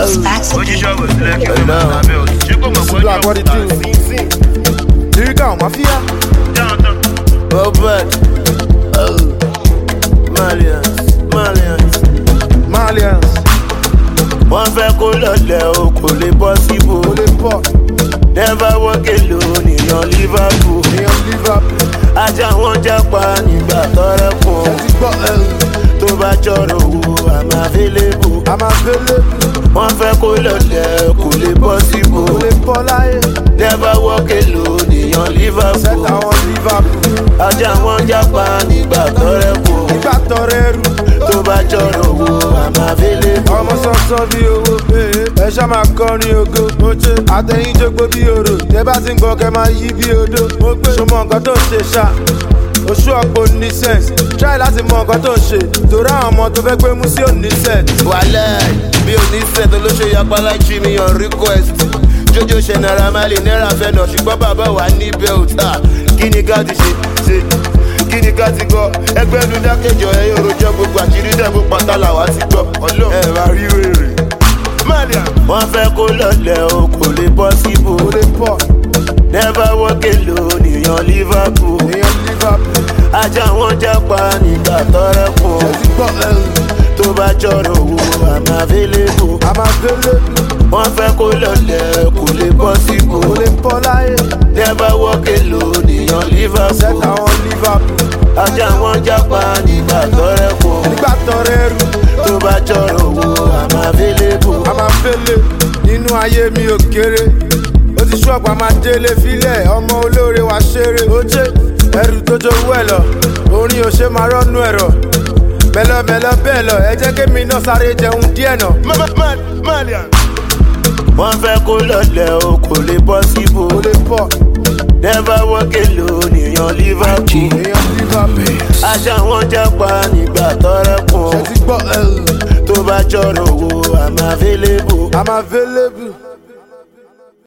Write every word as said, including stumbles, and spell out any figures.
Black, what it do? Lyrical Mafia. Robert. Oh. Malians. Malians. Malians. Wọ́n fẹ́ kó lọ́lẹ̀ o kò lè possible. Kò lè pọ̀. Never walk alone èèyàn Liverpool. Èèyàn Liverpool. Ajá wọn jápa nígbà tọ́rẹ́ kùn. Ẹ ti gbọ́ ẹrù. Tó bá jọ̀rọ̀ owó I'm available. I'm available. Wọ́n fẹ́ kó lọ́lẹ̀ kò lè possible. Kò lè pọ̀ láyé. Never walk alone èèyàn Liverpool. Sẹ́tà wọn Liverpool. Ajá wọn jápa nígbà tọ́rẹ́ kùn. Nígbà tọrẹ rù. Tó bá jọ̀rọ̀ owó I'm available. Ọmọ sọ́sọ́ bí owó. Ẹ ṣá máa kọrin ògo. Àtẹ̀yìn jógbó bí orò. Tẹ bá ti ń gbọ́ kẹ́ máa yí bí odó. Ṣọmọ nǹkan tó ń ṣe ṣá. Oṣù ọ̀pọ̀ ní sense. Try láti mọ nǹkan tó ń ṣe. Torí àwọn ọmọ tó fẹ́ gbé mú sí òní set. Wàhálà mi ò ní set olóṣè yapa láìjí mi on request. Jojo ṣe Naira Marley náírà fẹ́ nà ṣùgbọ́n bàbá wa ní belt. Kí ni ká ti ṣe ṣe? Kí ni ká ti gbọ́? Ẹgbẹ́ nu dákẹ́jọ ẹ yóò rojọ́ gbogbo àṣírí dẹ́gbó pátá làwa ti gbọ́. Ọlọ́run ẹ máa rí wèrè. Wọ́n fẹ́ kó lọ́lẹ̀ o kò lè possible. Kò lè pọ̀. Never walk alone èèyàn Liverpool. Èèyàn Liverpool. Ajá wọn jápa nígbà tọ́rẹ́ kùn. Ẹ ti gbọ́ ẹrù. Tó bá jọ̀rọ̀ owó I'm available. I'm available. Wọ́n fẹ́ kó lọ́lẹ̀ kò lè possible. Kò lè pọ̀ láyé. Never walk alone èèyàn Liverpool. Sẹ́tà wọn Liverpool. Ajá wọn jápa nígbà tọ́rẹ́ kùn. Nígbà tọrẹ rù. Tó bá jọ̀rọ̀ owó I'm available. I'm available. Nínú ayé mi ò kéré. Ó ti ṣọ́ọ̀pù a máa délé fílẹ̀. Ọmọ olóore wa ṣeré. Ó jẹ́ ẹrù tó jowó ẹ̀ lọ. Orin ò ṣe máa rọ́nú ẹ̀rọ. Mẹ́lọ́mẹ́lọ́ bẹ́ẹ̀ lọ. Ẹ jẹ́ kémi náà sáré jẹun díẹ̀ náà. Wọ́n fẹ́ kó lọ́lẹ̀ o kò lè possible. Kò lè pọ̀. Never walk alone èèyàn Liverpool. Èèyàn Liverpool. Ajá wọn jápa nígbà tọ́rẹ́ kùn. Ẹ ti gbọ́ ẹrù. Tó bá jọ̀rọ̀ owó I'm available. I'm available.